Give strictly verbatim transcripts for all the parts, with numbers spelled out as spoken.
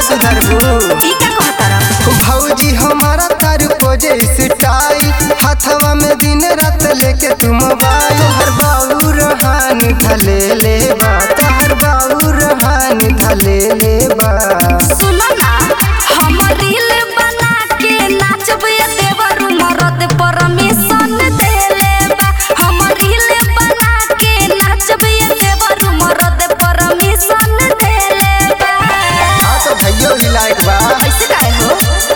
सुधरबू ई का कहतारा भौजी हमारा तार पोजे स्टाइल हाथवा में दिन रात लेके तू मोबाइल तोहर बाबू रहान धले ले बा तोहर बाबू रहान धले ले बा सुनो ना हम रील बना के नाचबे देवर मरद परमिशन दे ले बा हम रील बना के नाचबे देवर मरद परमिशन दे ले बा हां तो भैया ही लायक बा ऐसे काहे हो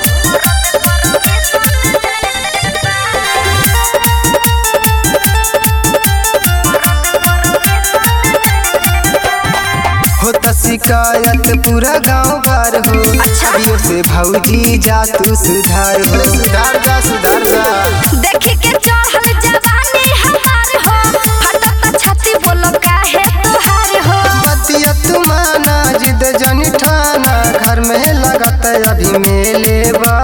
होता शिकायत पूरा गांव भर हो अच्छा। अभियो से भौजी जा तू सुधार हो सुधार जा सुधार जा देख के चढ़ल जवानी हमार हो फटत छाती बोलो काहे तोहार हो बतिया तू माना जिद जनी ठाना घर में लगत अभी मेले बा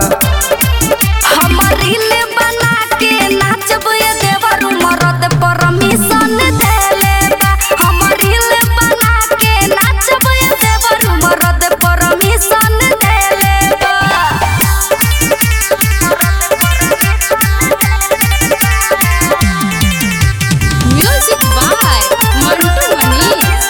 हम रील बना के नाचबे देवर मरद परमिशन दे ले बा हम रील बना के नाचबे देवर मरद परमिशन दे ले बा म्यूजिक बाय मंटू मनीष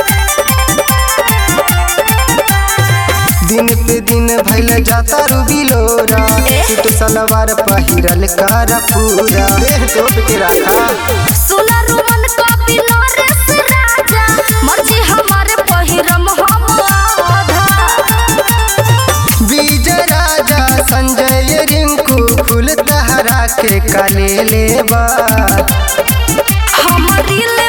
दिन पे दिन भइल जाता रुबिलोरा ए? सूट सलवार पहिरल कर पूरा देह तोप के रखा सुना रुमन कॉपी नरेश राजा मर्जी हमारे पहिरम हम आधा विजय राजा संजय रिंकू फूल तहरा के काले लेबा हम रील